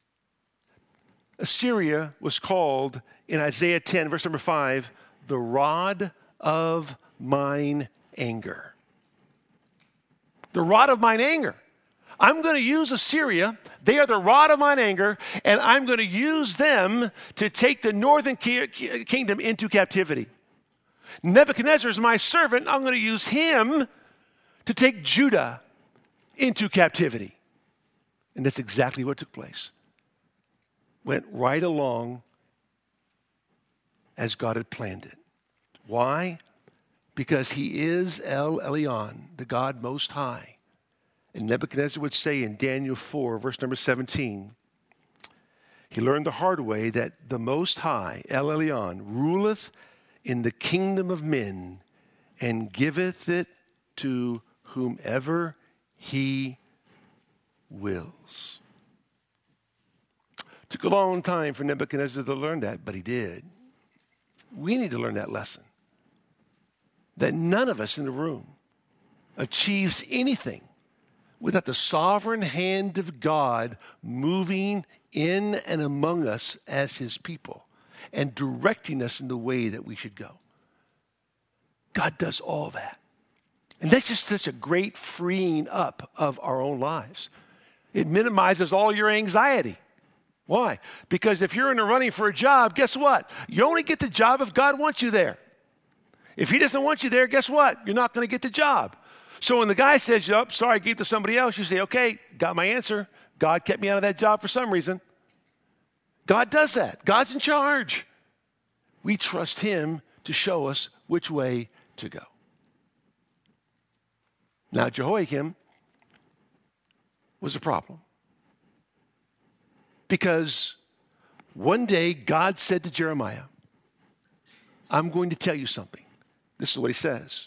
Assyria was called in Isaiah ten, verse number five, the rod of mine anger. The rod of mine anger. I'm going to use Assyria. They are the rod of mine anger, and I'm going to use them to take the northern ki- kingdom into captivity. Nebuchadnezzar is my servant. I'm going to use him to take Judah into captivity. And that's exactly what took place. Went right along as God had planned it. Why? Because he is El Elyon, the God Most High. And Nebuchadnezzar would say in Daniel four, verse number seventeen, he learned the hard way that the Most High, El Elyon, ruleth in the kingdom of men and giveth it to whomever he wills. Took a long time for Nebuchadnezzar to learn that, but he did. We need to learn that lesson. That none of us in the room achieves anything without the sovereign hand of God moving in and among us as his people and directing us in the way that we should go. God does all that. And that's just such a great freeing up of our own lives. It minimizes all your anxiety. Why? Because if you're in the running for a job, guess what? You only get the job if God wants you there. If he doesn't want you there, guess what? You're not going to get the job. So when the guy says, oh, sorry, I gave it to somebody else, you say, okay, got my answer. God kept me out of that job for some reason. God does that. God's in charge. We trust him to show us which way to go. Now, Jehoiakim was a problem. Because one day God said to Jeremiah, I'm going to tell you something. This is what he says.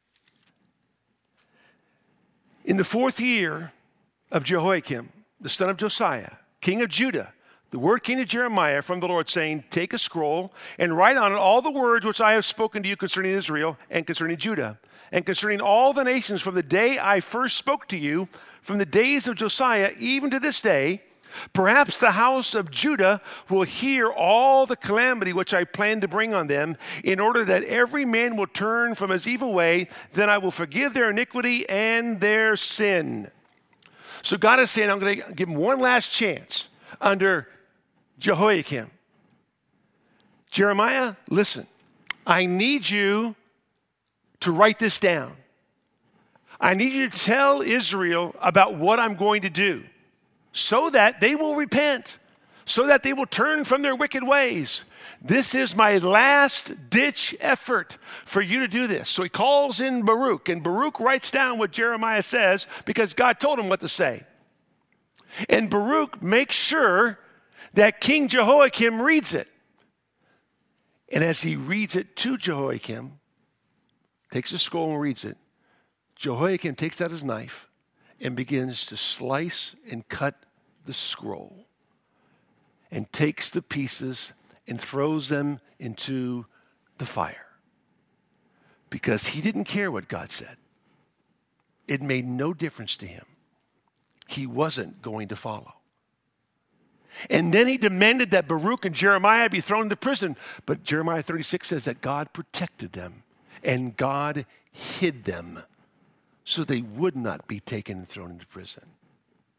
In the fourth year of Jehoiakim, the son of Josiah, king of Judah, the word came to Jeremiah from the Lord, saying, take a scroll and write on it all the words which I have spoken to you concerning Israel and concerning Judah, and concerning all the nations from the day I first spoke to you, from the days of Josiah, even to this day. Perhaps the house of Judah will hear all the calamity which I plan to bring on them, in order that every man will turn from his evil way. Then I will forgive their iniquity and their sin. So God is saying, I'm going to give him one last chance under Jehoiakim. Jeremiah, listen, I need you to write this down. I need you to tell Israel about what I'm going to do, so that they will repent, so that they will turn from their wicked ways. This is my last-ditch effort for you to do this. So he calls in Baruch, and Baruch writes down what Jeremiah says because God told him what to say. And Baruch makes sure that King Jehoiakim reads it. And as he reads it to Jehoiakim, takes the scroll and reads it, Jehoiakim takes out his knife and begins to slice and cut the scroll and takes the pieces and throws them into the fire. Because he didn't care what God said. It made no difference to him. He wasn't going to follow. And then he demanded that Baruch and Jeremiah be thrown into prison. But Jeremiah thirty-six says that God protected them and God hid them, so they would not be taken and thrown into prison.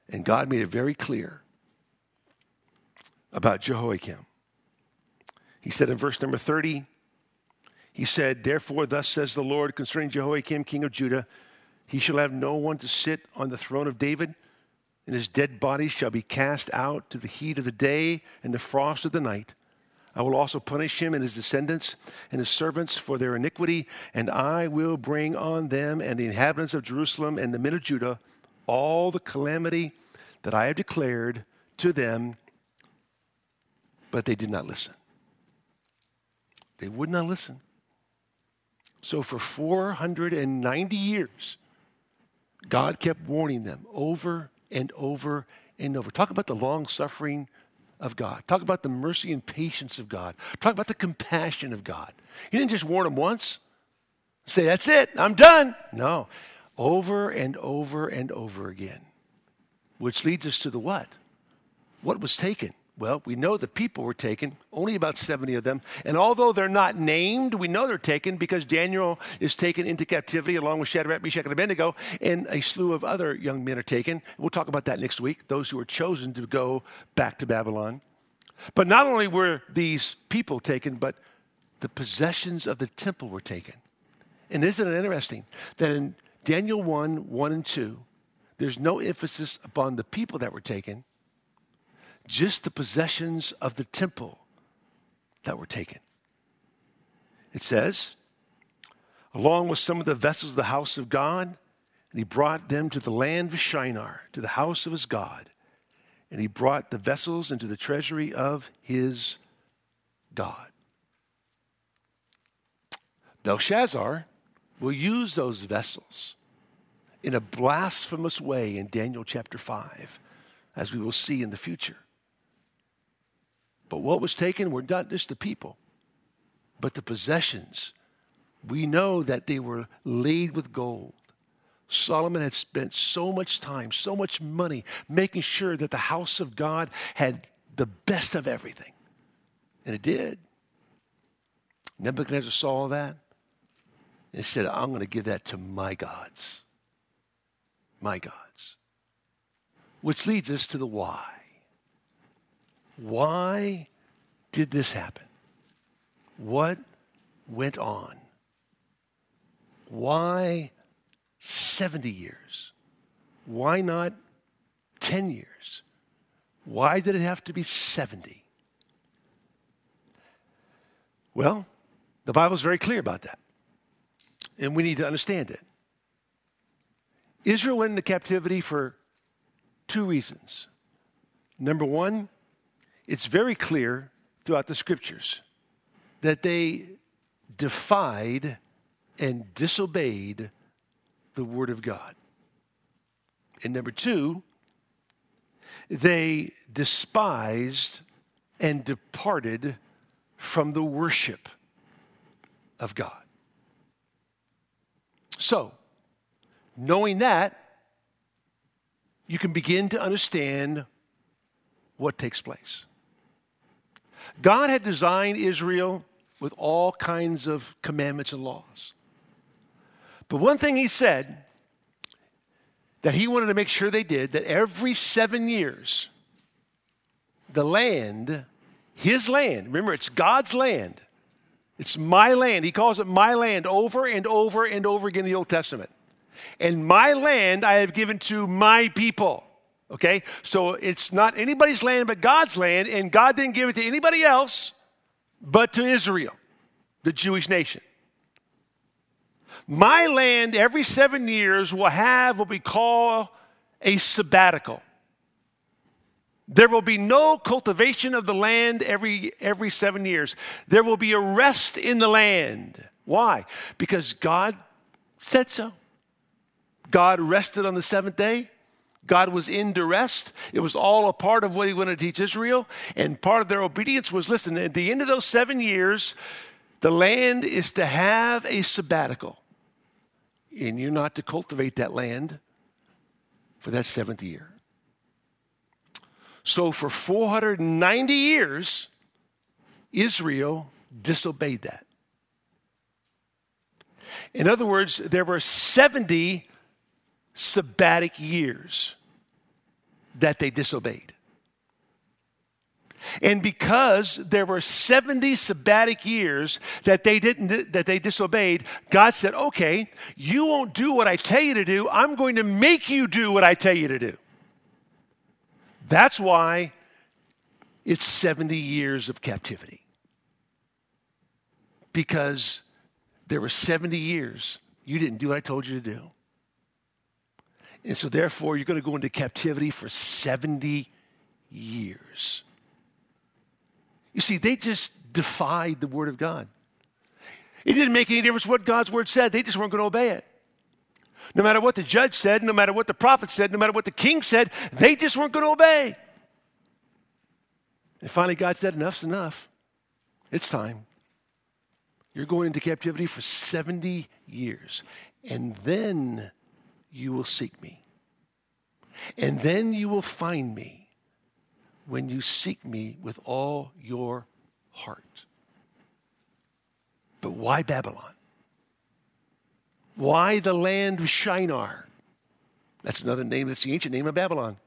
And God made it very clear about Jehoiakim. He said in verse number thirty, he said, therefore, thus says the Lord concerning Jehoiakim, king of Judah, he shall have no one to sit on the throne of David, and his dead body shall be cast out to the heat of the day and the frost of the night. I will also punish him and his descendants and his servants for their iniquity, and I will bring on them and the inhabitants of Jerusalem and the men of Judah all the calamity that I have declared to them, but they did not listen. They would not listen. So for four hundred ninety years, God kept warning them over and over and over. Talk about the long-suffering of God. Talk about the mercy and patience of God. Talk about the compassion of God. He didn't just warn them once, say, that's it, I'm done. No, over and over and over again, which leads us to the what? What was taken? Well, we know the people were taken, only about seventy of them. And although they're not named, we know they're taken because Daniel is taken into captivity along with Shadrach, Meshach, and Abednego, and a slew of other young men are taken. We'll talk about that next week, those who were chosen to go back to Babylon. But not only were these people taken, but the possessions of the temple were taken. And isn't it interesting that in Daniel one, one and two, there's no emphasis upon the people that were taken, just the possessions of the temple that were taken. It says, along with some of the vessels of the house of God, and he brought them to the land of Shinar, to the house of his God. And he brought the vessels into the treasury of his God. Belshazzar will use those vessels in a blasphemous way in Daniel chapter five, as we will see in the future. But what was taken were not just the people, but the possessions. We know that they were laid with gold. Solomon had spent so much time, so much money, making sure that the house of God had the best of everything. And it did. Nebuchadnezzar saw that and said, I'm going to give that to my gods. My gods. Which leads us to the why. Why did this happen? What went on? Why seventy years? Why not ten years? Why did it have to be seventy? Well, the Bible's very clear about that. And we need to understand it. Israel went into captivity for two reasons. Number one, it's very clear throughout the scriptures that they defied and disobeyed the word of God. And number two, they despised and departed from the worship of God. So, knowing that, you can begin to understand what takes place. God had designed Israel with all kinds of commandments and laws. But one thing he said that he wanted to make sure they did, that every seven years, the land, his land, remember it's God's land. It's my land. He calls it my land over and over and over again in the Old Testament. And my land I have given to my people. Okay? So it's not anybody's land but God's land, and God didn't give it to anybody else but to Israel, the Jewish nation. My land every seven years will have what we call a sabbatical. There will be no cultivation of the land every, every seven years. There will be a rest in the land. Why? Because God said so. God rested on the seventh day. God was in duress. It was all a part of what he wanted to teach Israel. And part of their obedience was, listen, at the end of those seven years, the land is to have a sabbatical. And you're not to cultivate that land for that seventh year. So for four hundred ninety years, Israel disobeyed that. In other words, there were seventy sabbatic years. that they disobeyed. And because there were seventy sabbatic years that they didn't, that they disobeyed, God said, okay, you won't do what I tell you to do. I'm going to make you do what I tell you to do. That's why it's seventy years of captivity. Because there were seventy years you didn't do what I told you to do. And so therefore, you're going to go into captivity for seventy years. You see, they just defied the word of God. It didn't make any difference what God's word said. They just weren't going to obey it. No matter what the judge said, no matter what the prophet said, no matter what the king said, they just weren't going to obey. And finally, God said, enough's enough. It's time. You're going into captivity for seventy years. And then you will seek me. And then you will find me when you seek me with all your heart. But why Babylon? Why the land of Shinar? That's another name, that's the ancient name of Babylon.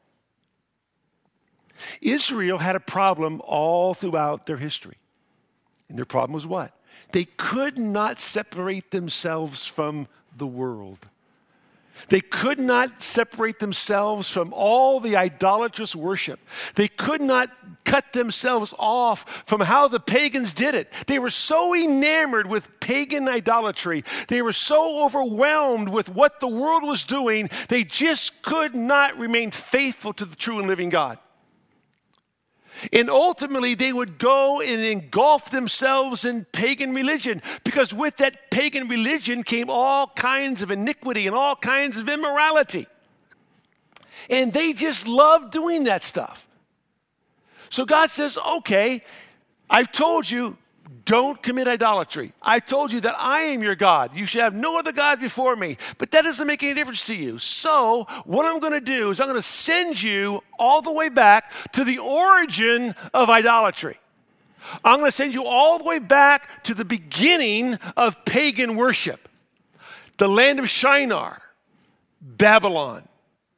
Israel had a problem all throughout their history. And their problem was what? They could not separate themselves from the world. They could not separate themselves from all the idolatrous worship. They could not cut themselves off from how the pagans did it. They were so enamored with pagan idolatry. They were so overwhelmed with what the world was doing, they just could not remain faithful to the true and living God. And ultimately, they would go and engulf themselves in pagan religion, because with that pagan religion came all kinds of iniquity and all kinds of immorality. And they just loved doing that stuff. So God says, okay, I've told you, don't commit idolatry. I told you that I am your God. You should have no other God before me. But that doesn't make any difference to you. So what I'm going to do is I'm going to send you all the way back to the origin of idolatry. I'm going to send you all the way back to the beginning of pagan worship. The land of Shinar, Babylon.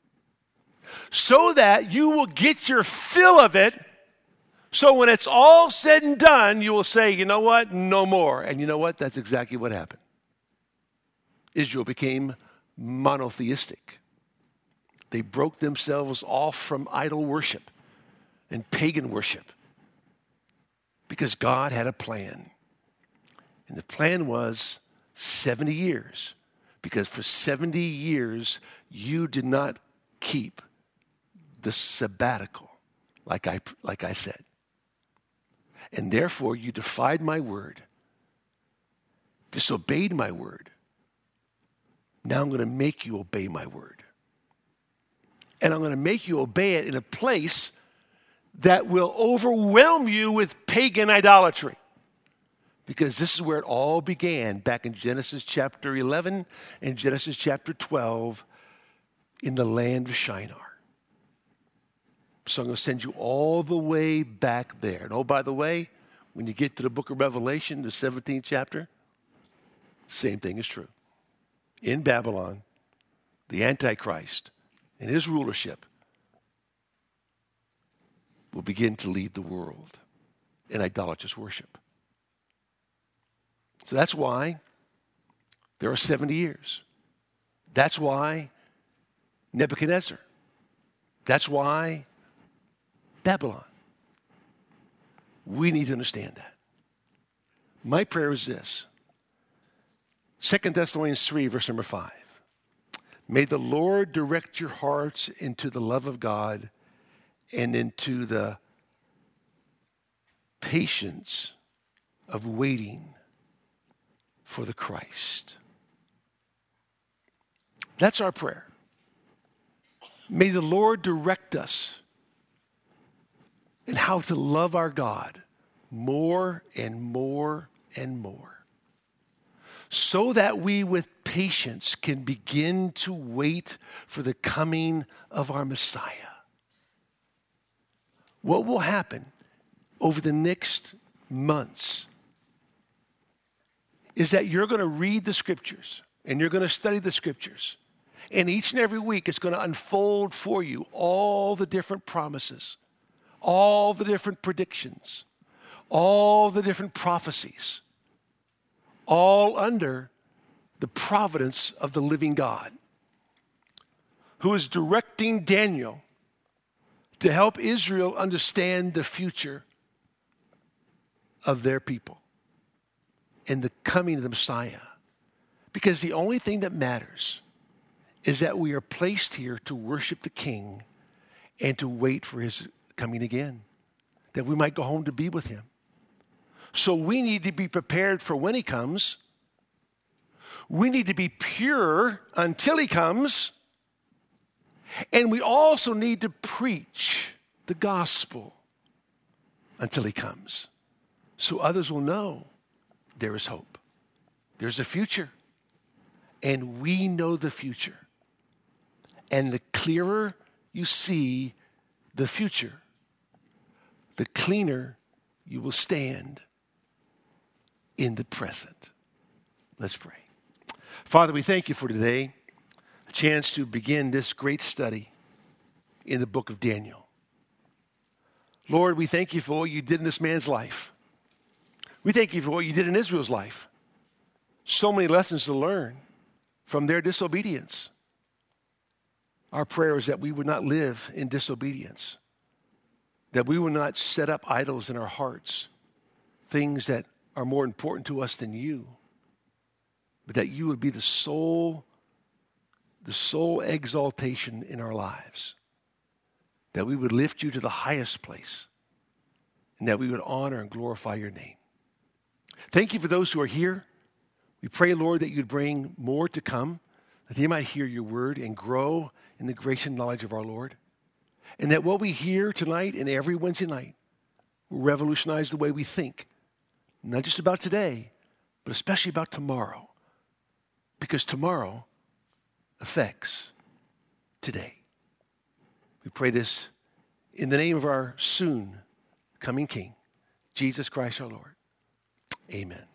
So that you will get your fill of it. So when it's all said and done, you will say, you know what? No more. And you know what? That's exactly what happened. Israel became monotheistic. They broke themselves off from idol worship and pagan worship because God had a plan. And the plan was seventy years, because for seventy years, you did not keep the sabbatical, like I, like I said. And therefore, you defied my word, disobeyed my word. Now I'm going to make you obey my word. And I'm going to make you obey it in a place that will overwhelm you with pagan idolatry. Because this is where it all began, back in Genesis chapter eleven and Genesis chapter twelve, in the land of Shinar. So I'm going to send you all the way back there. And oh, by the way, when you get to the book of Revelation, the seventeenth chapter, same thing is true. In Babylon, the Antichrist and his rulership will begin to lead the world in idolatrous worship. So that's why there are seventy years. That's why Nebuchadnezzar. That's why Babylon. We need to understand that. My prayer is this. Second Thessalonians three, verse number five. May the Lord direct your hearts into the love of God and into the patience of waiting for the Christ. That's our prayer. May the Lord direct us in how to love our God more and more and more, so that we with patience can begin to wait for the coming of our Messiah. What will happen over the next months is that you're going to read the scriptures and you're going to study the scriptures, And each and every week, it's going to unfold for you all the different promises, all the different predictions, all the different prophecies, all under the providence of the living God, who is directing Daniel to help Israel understand the future of their people and the coming of the Messiah. Because the only thing that matters is that we are placed here to worship the King and to wait for his coming again, that we might go home to be with him. So we need to be prepared for when he comes. We need to be pure until he comes. And we also need to preach the gospel until he comes, so others will know there is hope. There's a future, and we know the future. And the clearer you see the future, the cleaner you will stand in the present. Let's pray. Father, we thank you for today, a chance to begin this great study in the book of Daniel. Lord, we thank you for what you did in this man's life. We thank you for what you did in Israel's life. So many lessons to learn from their disobedience. Our prayer is that we would not live in disobedience, that we would not set up idols in our hearts, things that are more important to us than you, but that you would be the sole, the sole exaltation in our lives, that we would lift you to the highest place, and that we would honor and glorify your name. Thank you for those who are here. We pray, Lord, that you'd bring more to come, that they might hear your word and grow in the grace and knowledge of our Lord. And that what we hear tonight and every Wednesday night will revolutionize the way we think, not just about today, but especially about tomorrow. Because tomorrow affects today. We pray this in the name of our soon coming King, Jesus Christ our Lord. Amen.